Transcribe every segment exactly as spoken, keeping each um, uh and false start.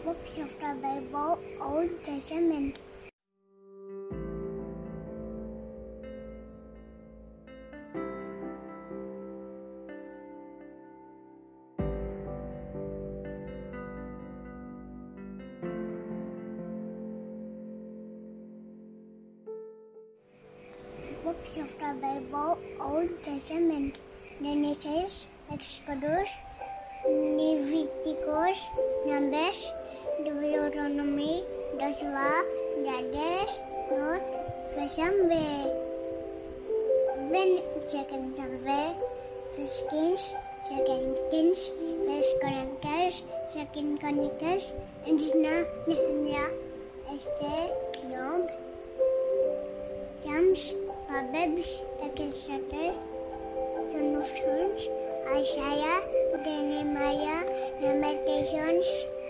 Books of the Bible, Old Testament. Books of the Bible, Old Testament. Genesis, Exodus, Leviticus, Numbers, Deuteronomy, Joshua, Judges, Ruth, First Samuel, then Second Samuel, First Kings, Second Kings, First Chronicles, Second Chronicles, Ezra, Nehemiah, Esther, Job, Psalms, Proverbs, Ecclesiastes, Song of Songs, Isaiah, Jeremiah, Lamentations,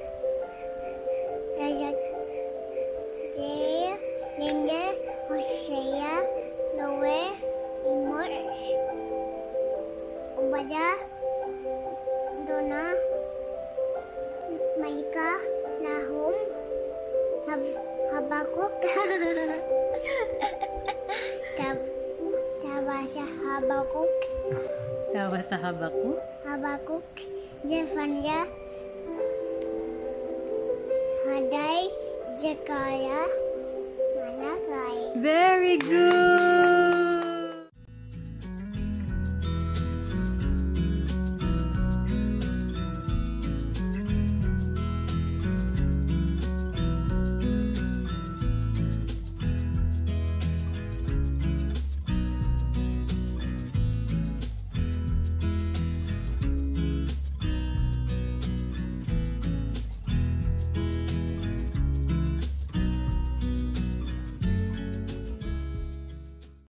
Isaiah, Daniel, Hosea, Joel, Amos, Obadiah, Jonah, Micah, Nahum, Hab- Habakkuk, Tabasa Habakkuk, Tawa sa Habakuk. Habakkuk, Zephaniah, Haggai, Zechariah, Malachi. Very good.